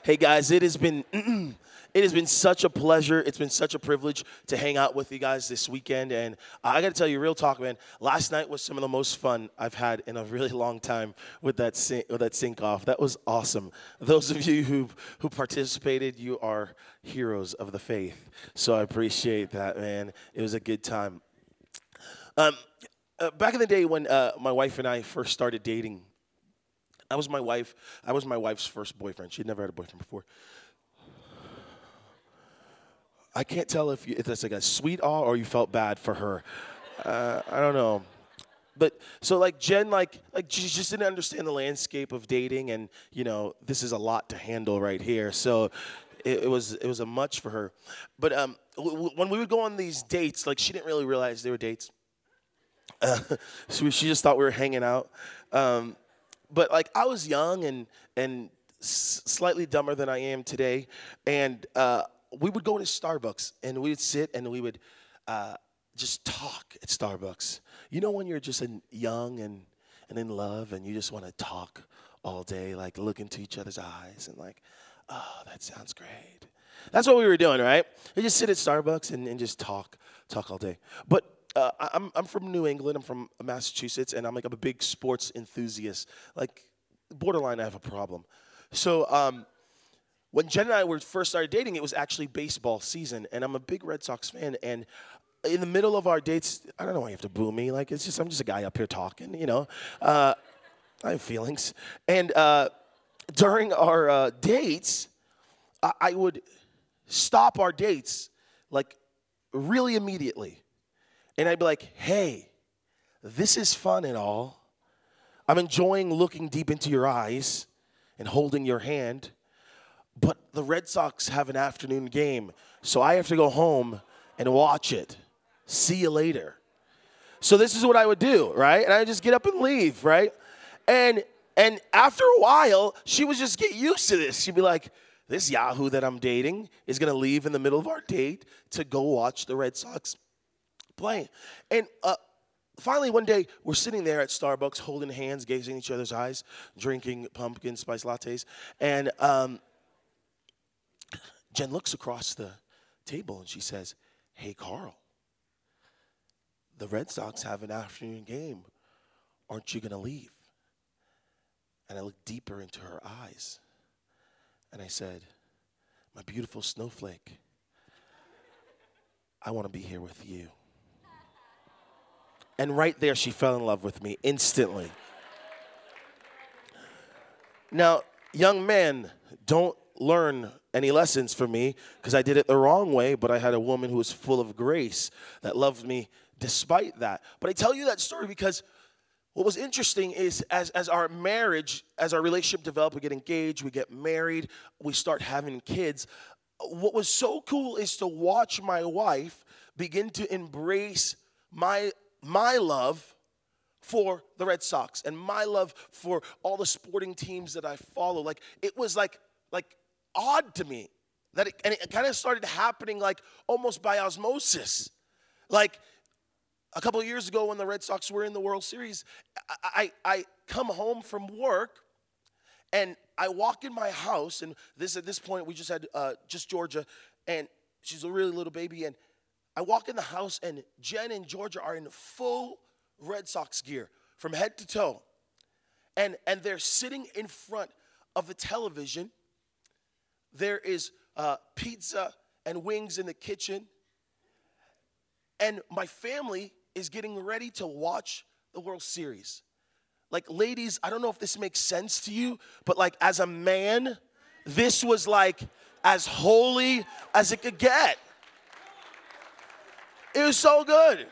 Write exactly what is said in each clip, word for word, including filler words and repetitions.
Hey guys, it has been it has been such a pleasure. It's been such a privilege to hang out with you guys this weekend. And I got to tell you, real talk, man. Last night was some of the most fun I've had in a really long time with that sing, with that sink off. That was awesome. Those of you who who participated, you are heroes of the faith. So I appreciate that, man. It was a good time. Um, uh, back in the day when uh, my wife and I first started dating. I was my wife. I was my wife's first boyfriend. She'd never had a boyfriend before. I can't tell if, you, if that's like a sweet awe or you felt bad for her. Uh, I don't know. But so like Jen, like like she just didn't understand the landscape of dating, and you know this is a lot to handle right here. So it, it was it was a much for her. But um, w- w- when we would go on these dates, like she didn't really realize they were dates. Uh, so she just thought we were hanging out. Um, But like I was young and and s- slightly dumber than I am today, and uh, we would go to Starbucks and we would sit and we would uh, just talk at Starbucks. You know when you're just in, young and and in love and you just want to talk all day, like look into each other's eyes and like, oh, that sounds great. That's what we were doing, right? We just sit at Starbucks and, and just talk, talk all day. But Uh, I'm I'm from New England. I'm from Massachusetts, and I'm like I'm a big sports enthusiast. Like borderline, I have a problem. So um, when Jen and I were first started dating, it was actually baseball season, and I'm a big Red Sox fan. And in the middle of our dates, I don't know why you have to boo me. Like it's just I'm just a guy up here talking, you know. Uh, I have feelings, and uh, during our uh, dates, I, I would stop our dates like really immediately. And I'd be like, hey, this is fun and all. I'm enjoying looking deep into your eyes and holding your hand. But the Red Sox have an afternoon game, so I have to go home and watch it. See you later. So this is what I would do, right? And I would just get up and leave, right? And and after a while, she would just get used to this. She'd be like, this Yahoo that I'm dating is going to leave in the middle of our date to go watch the Red Sox play. And uh, finally, one day, we're sitting there at Starbucks, holding hands, gazing in each other's eyes, drinking pumpkin spice lattes. And um, Jen looks across the table and she says, hey, Carl, the Red Sox have an afternoon game. Aren't you going to leave? And I looked deeper into her eyes. And I said, my beautiful snowflake, I want to be here with you. And right there, she fell in love with me instantly. Now, young men, don't learn any lessons from me because I did it the wrong way, but I had a woman who was full of grace that loved me despite that. But I tell you that story because what was interesting is as, as our marriage, as our relationship developed, we get engaged, we get married, we start having kids. What was so cool is to watch my wife begin to embrace my my love for the Red Sox and my love for all the sporting teams that I follow. Like it was like like odd to me that it, and it kind of started happening like almost by osmosis. Like a couple of years ago when the Red Sox were in the World Series, I, I, I come home from work and I walk in my house, and this at this point we just had uh, just Georgia, and she's a really little baby, and I walk in the house, and Jen and Georgia are in full Red Sox gear from head to toe. And, and they're sitting in front of the television. There is uh, pizza and wings in the kitchen. And my family is getting ready to watch the World Series. Like, ladies, I don't know if this makes sense to you, but like as a man, this was like as holy as it could get. It was so good.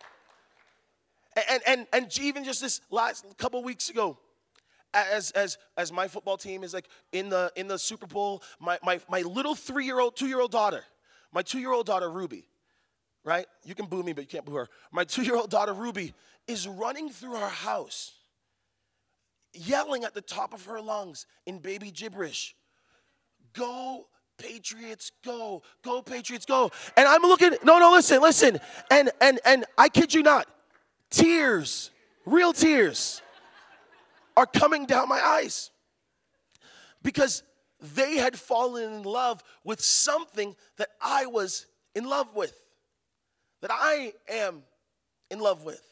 And and and even just this last couple of weeks ago, as as as my football team is like in the in the Super Bowl, my my my little three-year-old, two-year-old daughter, my two-year-old daughter Ruby, right? You can boo me, but you can't boo her. My two-year-old daughter Ruby is running through our house, yelling at the top of her lungs in baby gibberish, "Go Patriots, go. Go Patriots, go." And I'm looking, no, no, listen, listen. And and and I kid you not, tears, real tears, are coming down my eyes. Because they had fallen in love with something that I was in love with, that I am in love with.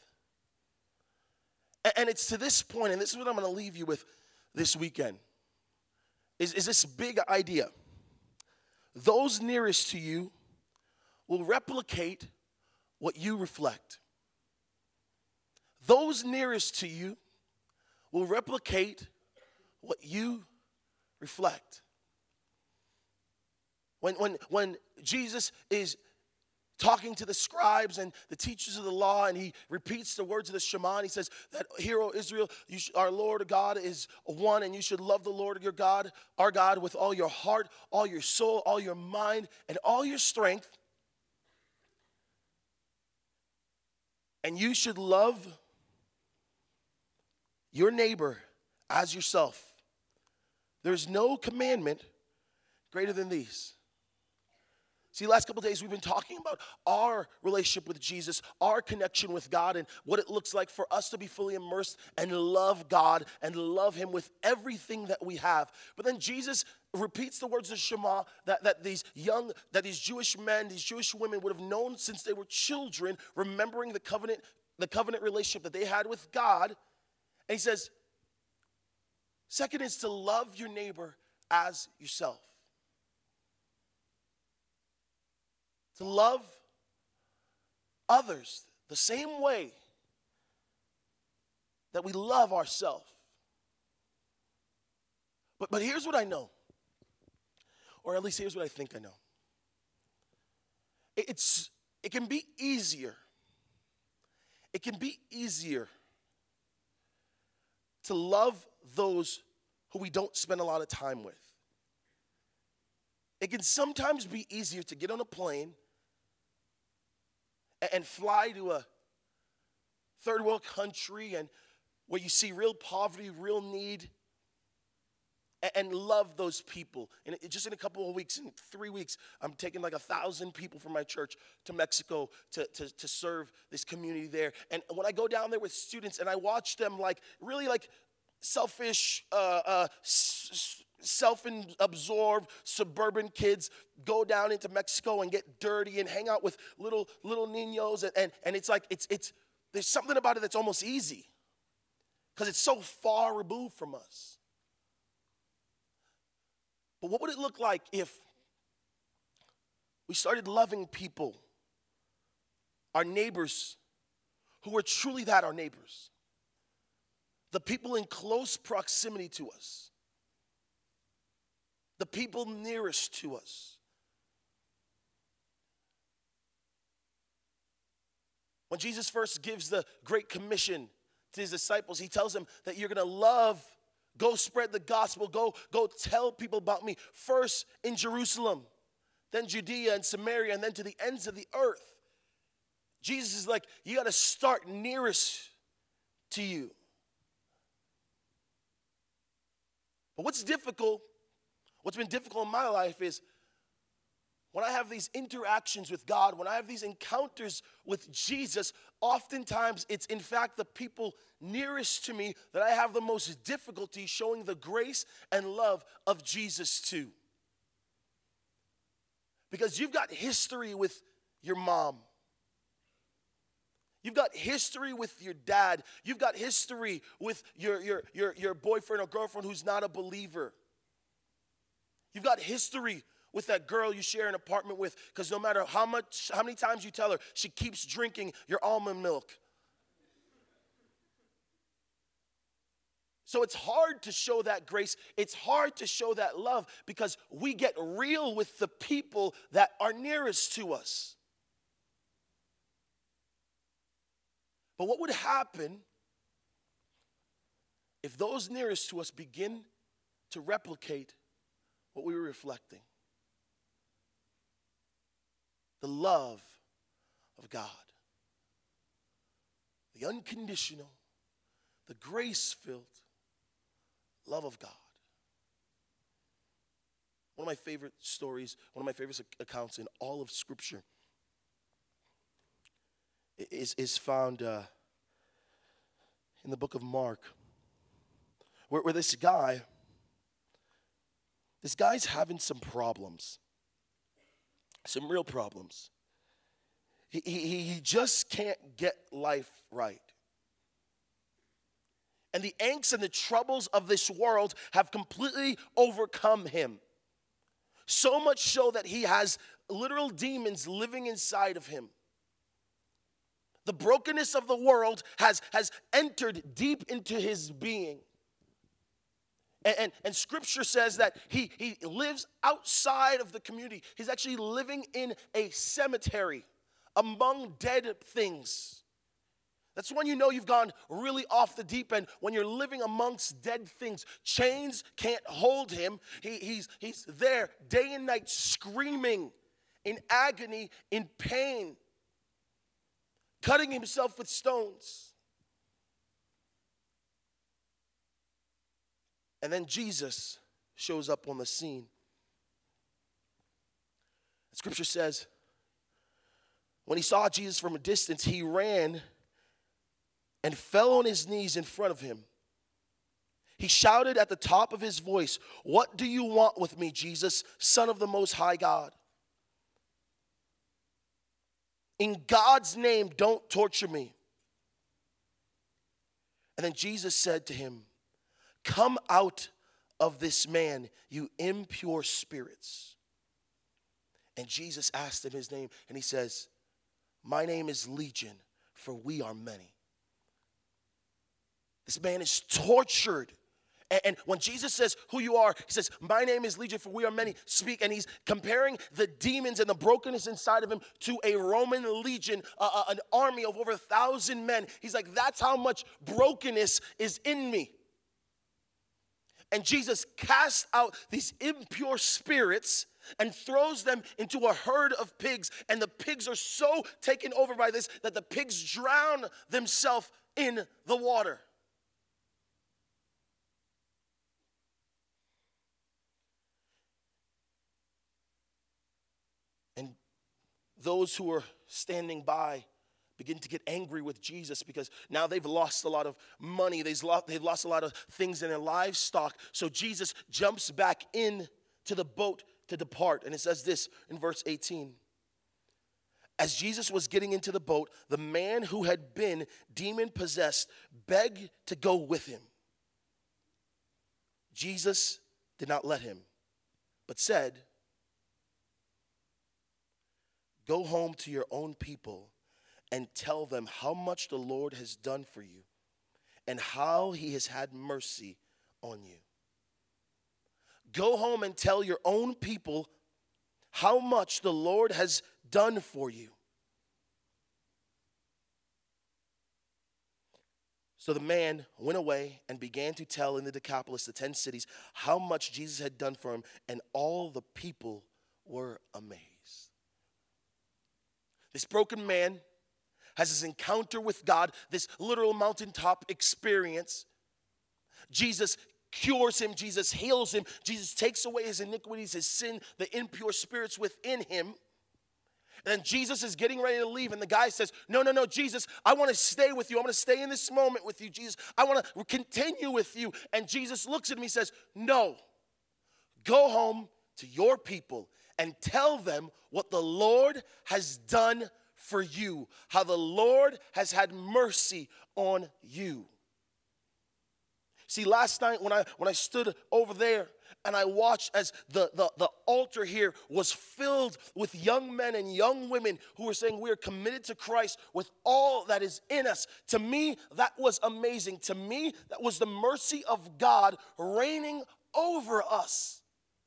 And it's to this point, and this is what I'm going to leave you with this weekend, is, is this big idea. Those nearest to you will replicate what you reflect. Those nearest to you will replicate what you reflect. When, when, when Jesus is talking to the scribes and the teachers of the law, and he repeats the words of the Shema, and he says that, "Hear, O Israel, you sh- our Lord God is one, and you should love the Lord your God, our God, with all your heart, all your soul, all your mind, and all your strength. And you should love your neighbor as yourself. There's no commandment greater than these." See, last couple of days we've been talking about our relationship with Jesus, our connection with God, and what it looks like for us to be fully immersed and love God and love him with everything that we have. But then Jesus repeats the words of Shema that, that these young, that these Jewish men, these Jewish women would have known since they were children, remembering the covenant, the covenant relationship that they had with God. And he says, second is to love your neighbor as yourself. To love others the same way that we love ourselves. But, but here's what I know, or at least here's what I think I know. It, it's, it can be easier, it can be easier to love those who we don't spend a lot of time with. It can sometimes be easier to get on a plane and fly to a third world country and where you see real poverty, real need, and love those people. And just in a couple of weeks, in three weeks, I'm taking like a thousand people from my church to Mexico to, to, to serve this community there. And when I go down there with students and I watch them like really like selfish, uh, uh, s- self-absorbed suburban kids go down into Mexico and get dirty and hang out with little little niños, and, and, and it's like it's it's there's something about it that's almost easy because it's so far removed from us. But what would it look like if we started loving people, our neighbors, who are truly that, our neighbors, the people in close proximity to us, the people nearest to us? When Jesus first gives the Great Commission to his disciples, he tells them that you're going to love, go spread the gospel, go, go tell people about me, first in Jerusalem, then Judea and Samaria, and then to the ends of the earth. Jesus is like, you got to start nearest to you. But what's difficult, what's been difficult in my life is when I have these interactions with God, when I have these encounters with Jesus, oftentimes it's in fact the people nearest to me that I have the most difficulty showing the grace and love of Jesus to. Because you've got history with your mom. You've got history with your dad. You've got history with your, your, your, your boyfriend or girlfriend who's not a believer. You've got history with that girl you share an apartment with, because no matter how much, how many times you tell her, she keeps drinking your almond milk. So it's hard to show that grace. It's hard to show that love because we get real with the people that are nearest to us. But what would happen if those nearest to us begin to replicate what we were reflecting? The love of God. The unconditional, the grace-filled love of God. One of my favorite stories, one of my favorite accounts in all of Scripture is, is found uh, in the book of Mark, where, where this guy, This guy's having some problems, some real problems. He, he, he just can't get life right. And the angst and the troubles of this world have completely overcome him. So much so that he has literal demons living inside of him. The brokenness of the world has, has entered deep into his being. And, and, and scripture says that he, he lives outside of the community. He's actually living in a cemetery among dead things. That's when you know you've gone really off the deep end, when you're living amongst dead things. Chains can't hold him. He, he's, he's there day and night screaming in agony, in pain, cutting himself with stones. And then Jesus shows up on the scene. Scripture says, when he saw Jesus from a distance, he ran and fell on his knees in front of him. He shouted at the top of his voice, "What do you want with me, Jesus, Son of the Most High God? In God's name, don't torture me." And then Jesus said to him, "Come out of this man, you impure spirits." And Jesus asked him his name, and he says, "My name is Legion, for we are many." This man is tortured. And, and when Jesus says who you are, he says, "My name is Legion, for we are many." Speak, and he's comparing the demons and the brokenness inside of him to a Roman legion, uh, uh, an army of over a thousand men. He's like, that's how much brokenness is in me. And Jesus casts out these impure spirits and throws them into a herd of pigs. And the pigs are so taken over by this that the pigs drown themselves in the water. And those who are standing by begin to get angry with Jesus because now they've lost a lot of money. They've lost, they've lost a lot of things in their livestock. So Jesus jumps back in to the boat to depart. And it says this in verse eighteen. As Jesus was getting into the boat, the man who had been demon-possessed begged to go with him. Jesus did not let him, but said, "Go home to your own people and tell them how much the Lord has done for you and how he has had mercy on you." Go home and tell your own people how much the Lord has done for you. So the man went away and began to tell in the Decapolis, the ten cities, how much Jesus had done for him, and all the people were amazed. This broken man has this encounter with God, this literal mountaintop experience. Jesus cures him, Jesus heals him, Jesus takes away his iniquities, his sin, the impure spirits within him. And then Jesus is getting ready to leave, and the guy says, "No, no, no, Jesus, I want to stay with you. I want to stay in this moment with you, Jesus. I want to continue with you." And Jesus looks at me and says, "No, go home to your people and tell them what the Lord has done for you, how the Lord has had mercy on you." See, last night when I when I stood over there and I watched as the, the, the altar here was filled with young men and young women who were saying we are committed to Christ with all that is in us. To me, that was amazing. To me, that was the mercy of God reigning over us.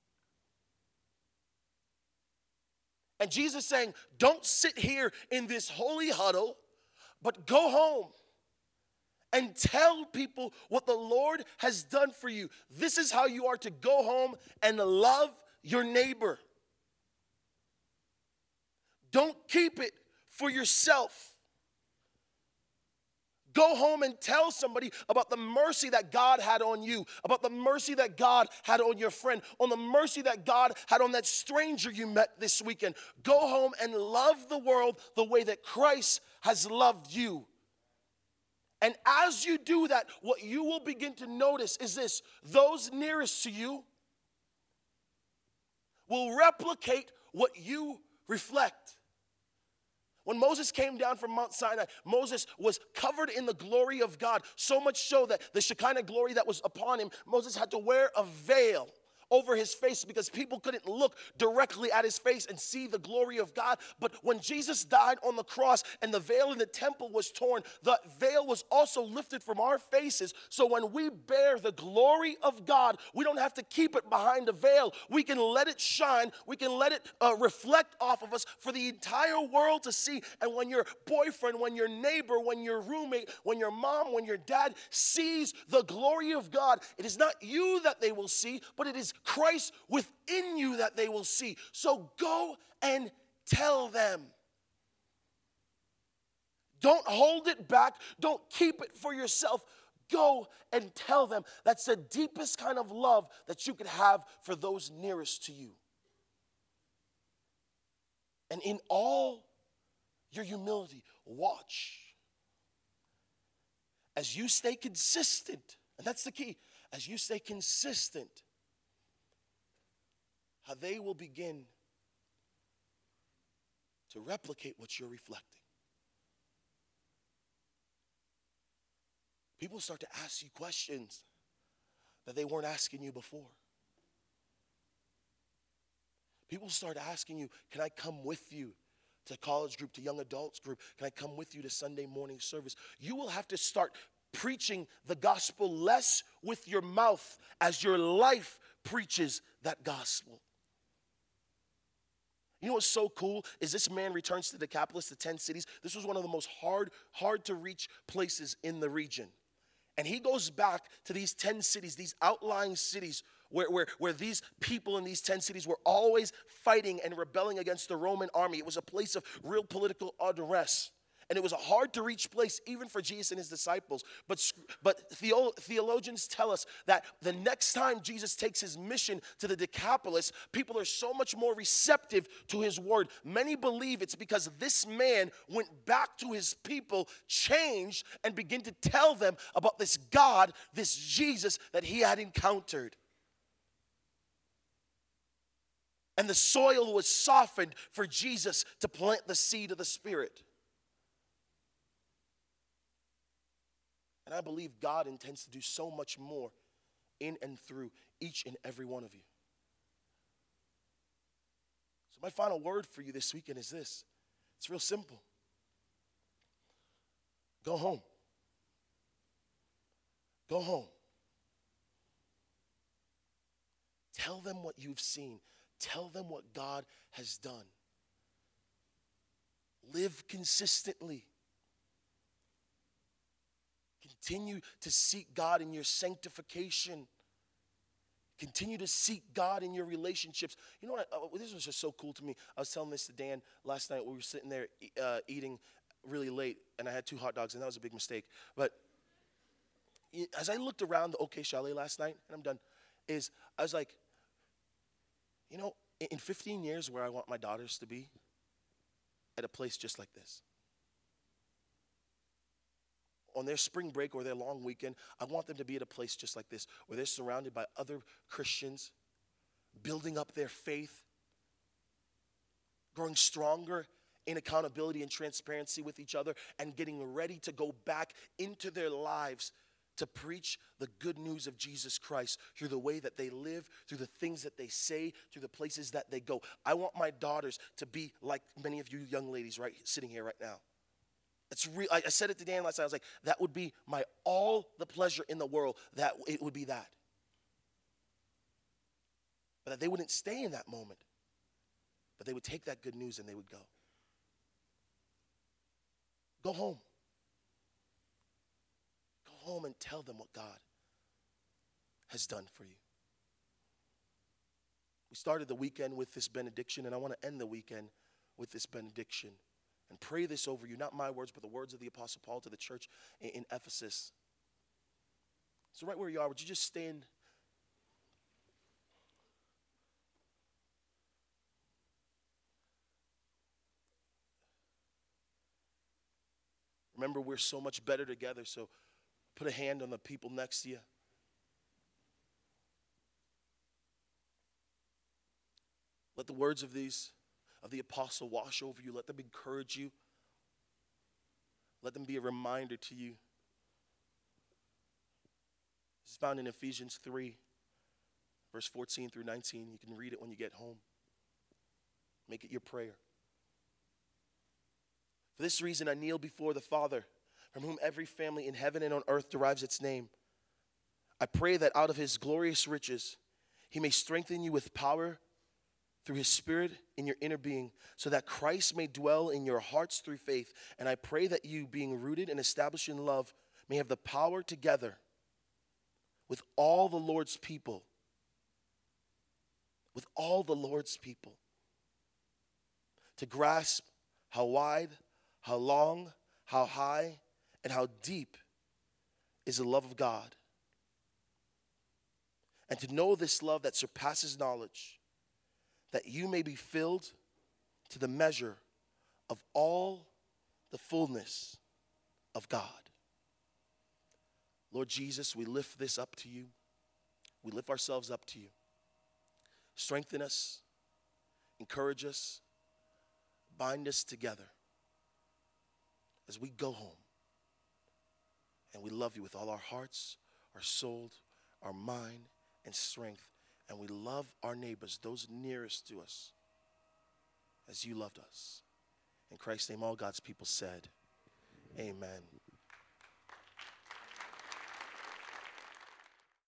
And Jesus saying, don't sit here in this holy huddle, but go home and tell people what the Lord has done for you. This is how you are to go home and love your neighbor. Don't keep it for yourself. Go home and tell somebody about the mercy that God had on you, about the mercy that God had on your friend, on the mercy that God had on that stranger you met this weekend. Go home and love the world the way that Christ has loved you. And as you do that, what you will begin to notice is this: those nearest to you will replicate what you reflect. When Moses came down from Mount Sinai, Moses was covered in the glory of God, so much so that the Shekinah glory that was upon him, Moses had to wear a veil over his face because people couldn't look directly at his face and see the glory of God. But when Jesus died on the cross and the veil in the temple was torn, the veil was also lifted from our faces. So when we bear the glory of God, we don't have to keep it behind a veil. We can let it shine. We can let it uh, reflect off of us for the entire world to see. And when your boyfriend, when your neighbor, when your roommate, when your mom, when your dad sees the glory of God, it is not you that they will see, but it is Christ within you that they will see. So go and tell them. Don't hold it back. Don't keep it for yourself. Go and tell them. That's the deepest kind of love that you could have for those nearest to you. And in all your humility, watch as you stay consistent. And that's the key. As you stay consistent, how they will begin to replicate what you're reflecting. People start to ask you questions that they weren't asking you before. People start asking you, can I come with you to college group, to young adults group? Can I come with you to Sunday morning service? You will have to start preaching the gospel less with your mouth as your life preaches that gospel. You know what's so cool is this man returns to Decapolis, the ten cities. This was one of the most hard, hard to reach places in the region. And he goes back to these ten cities, these outlying cities where, where, where these people in these ten cities were always fighting and rebelling against the Roman army. It was a place of real political unrest. And it was a hard-to-reach place even for Jesus and his disciples. But, but theo- theologians tell us that the next time Jesus takes his mission to the Decapolis, people are so much more receptive to his word. Many believe it's because this man went back to his people, changed, and began to tell them about this God, this Jesus that he had encountered. And the soil was softened for Jesus to plant the seed of the Spirit. And I believe God intends to do so much more in and through each and every one of you. So my final word for you this weekend is this. It's real simple. Go home. Go home. Tell them what you've seen. Tell them what God has done. Live consistently. Continue to seek God in your sanctification. Continue to seek God in your relationships. You know what? I, this was just so cool to me. I was telling this to Dan last night. We were sitting there uh, eating really late, and I had two hot dogs, and that was a big mistake. But as I looked around the OK Chalet last night, and I'm done, is I was like, you know, in fifteen years where I want my daughters to be, at a place just like this. On their spring break or their long weekend, I want them to be at a place just like this, where they're surrounded by other Christians, building up their faith, growing stronger in accountability and transparency with each other, and getting ready to go back into their lives to preach the good news of Jesus Christ through the way that they live, through the things that they say, through the places that they go. I want my daughters to be like many of you young ladies right sitting here right now. It's real. I said it to Dan last night. I was like, that would be my all the pleasure in the world. That it would be that. But that they wouldn't stay in that moment. But they would take that good news and they would go. Go home. Go home and tell them what God has done for you. We started the weekend with this benediction, and I want to end the weekend with this benediction. And pray this over you, not my words, but the words of the Apostle Paul to the church in, in Ephesus. So right where you are, would you just stand? Remember, we're so much better together, so put a hand on the people next to you. Let the words of these, of the apostle wash over you. Let them encourage you. Let them be a reminder to you. This is found in Ephesians three, verse fourteen through nineteen. You can read it when you get home. Make it your prayer. For this reason, I kneel before the Father, from whom every family in heaven and on earth derives its name. I pray that out of his glorious riches, he may strengthen you with power through his Spirit in your inner being, so that Christ may dwell in your hearts through faith. And I pray that you, being rooted and established in love, may have the power together with all the Lord's people, with all the Lord's people, to grasp how wide, how long, how high, and how deep is the love of God. And to know this love that surpasses knowledge, that you may be filled to the measure of all the fullness of God. Lord Jesus, we lift this up to you. We lift ourselves up to you. Strengthen us, encourage us, bind us together as we go home. And we love you with all our hearts, our soul, our mind, and strength. And we love our neighbors, those nearest to us, as you loved us. In Christ's name, all God's people said, amen.